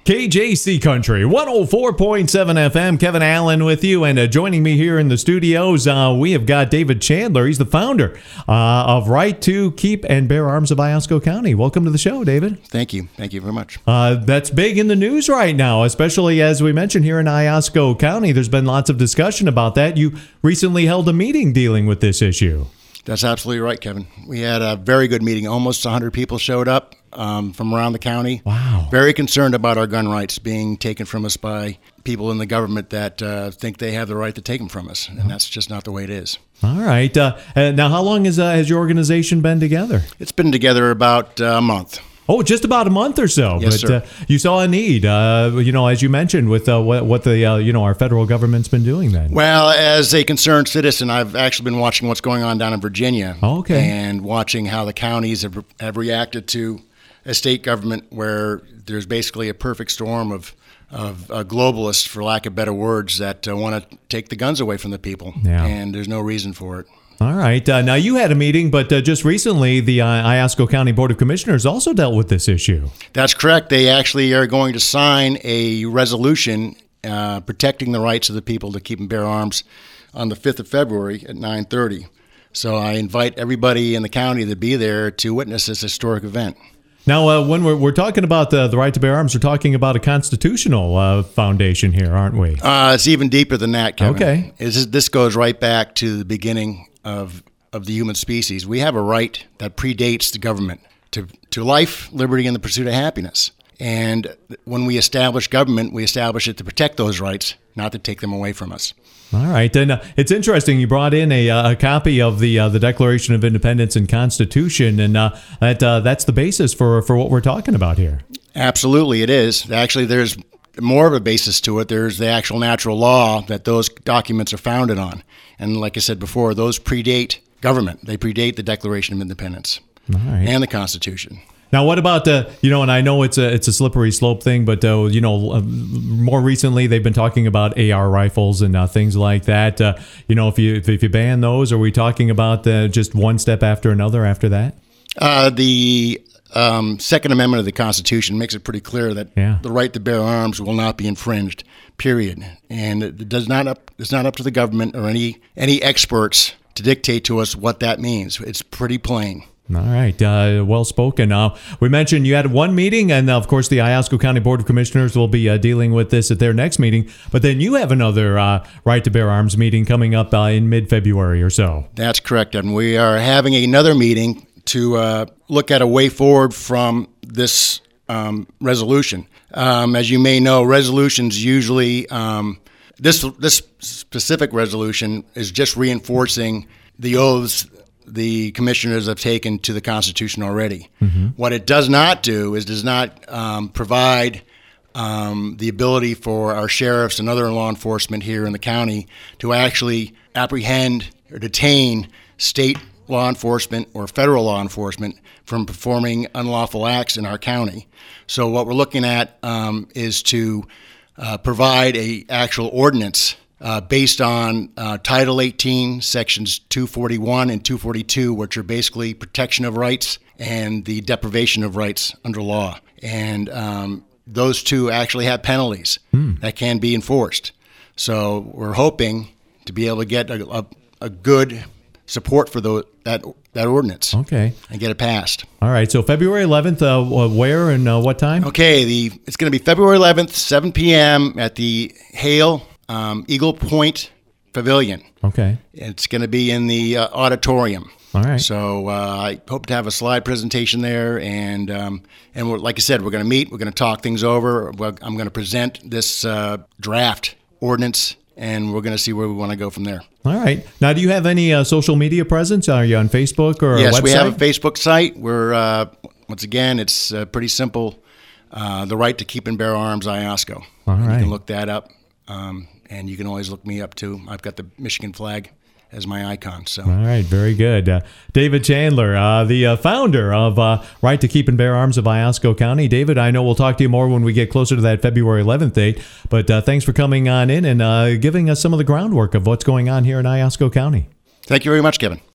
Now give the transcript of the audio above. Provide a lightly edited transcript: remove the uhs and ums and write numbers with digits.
KJC Country 104.7 FM. Kevin Allen with you, and joining me here in the studios, we have got David Chandler. He's the founder of Right to Keep and Bear Arms of Iosco County. Welcome to the show, David. Thank you. Thank you very much. That's big in the news right now, especially as we mentioned here in Iosco County. There's been lots of discussion about that. You recently held a meeting dealing with this issue. That's absolutely right, Kevin. We had a very good meeting. Almost 100 people showed up from around the county. Wow. Very concerned about our gun rights being taken from us by people in the government that think they have the right to take them from us. And that's just not the way it is. All right. Now, how long has your organization been together? It's been together about a month. Oh, just about a month or so. Yes, but sir. You saw a need, as you mentioned, with what the our federal government's been doing then. Well, as a concerned citizen, I've actually been watching what's going on down in Virginia. Oh, okay. And watching how the counties have reacted to a state government where there's basically a perfect storm of globalists, for lack of better words, that want to take the guns away from the people. Yeah. And there's no reason for it. All right. Now, you had a meeting, but just recently, the Iosco County Board of Commissioners also dealt with this issue. That's correct. They actually are going to sign a resolution protecting the rights of the people to keep and bear arms on the 5th of February at 9:30. So I invite everybody in the county to be there to witness this historic event. Now, when we're talking about the right to bear arms, we're talking about a constitutional foundation here, aren't we? It's even deeper than that, Kevin. Okay. This goes right back to the beginning of the human species. We have a right that predates the government to life, liberty, and the pursuit of happiness. And when we establish government, we establish it to protect those rights, not to take them away from us. All right. And it's interesting. You brought in a copy of the Declaration of Independence and Constitution, and that's the basis for what we're talking about here. Absolutely, it is. Actually, there's more of a basis to it. There's the actual natural law that those documents are founded on. And like I said before, those predate government. They predate the Declaration of Independence and the Constitution. Now, what about and I know it's a slippery slope thing, but more recently they've been talking about AR rifles and things like that. If you ban those, are we talking about just one step after another after that? The Second Amendment of the Constitution makes it pretty clear that the right to bear arms will not be infringed. Period. And it's not up to the government or any experts to dictate to us what that means. It's pretty plain. All right. Well spoken. We mentioned you had one meeting, and of course the Iosco County Board of Commissioners will be dealing with this at their next meeting. But then you have another right to bear arms meeting coming up in mid-February or so. That's correct, Evan. We are having another meeting to look at a way forward from this resolution. As you may know, resolutions usually this specific resolution is just reinforcing the oaths the commissioners have taken to the Constitution already. Mm-hmm. What it does not do is does not provide the ability for our sheriffs and other law enforcement here in the county to actually apprehend or detain state law enforcement or federal law enforcement from performing unlawful acts in our county. So what we're looking at is to provide a actual ordinance based on Title 18, Sections 241 and 242, which are basically protection of rights and the deprivation of rights under law. And those two actually have penalties that can be enforced. So we're hoping to be able to get a good support for that ordinance. Okay. And get it passed. All right. So February 11th, where and what time? Okay. It's going to be February 11th, 7 p.m. at the Hale Eagle Point Pavilion. Okay. It's going to be in the auditorium. All right. So I hope to have a slide presentation there, and like I said, we're going to meet. We're going to talk things over. I'm going to present this draft ordinance, and we're going to see where we want to go from there. All right. Now, do you have any social media presence? Are you on Facebook or a website? Yes, we have a Facebook site. We're once again, it's pretty simple. The Right to Keep and Bear Arms, Iosco. All right. You can look that up. And you can always look me up, too. I've got the Michigan flag as my icon. So. All right, very good. David Chandler, the founder of Right to Keep and Bear Arms of Iosco County. David, I know we'll talk to you more when we get closer to that February 11th date, but thanks for coming on in and giving us some of the groundwork of what's going on here in Iosco County. Thank you very much, Kevin.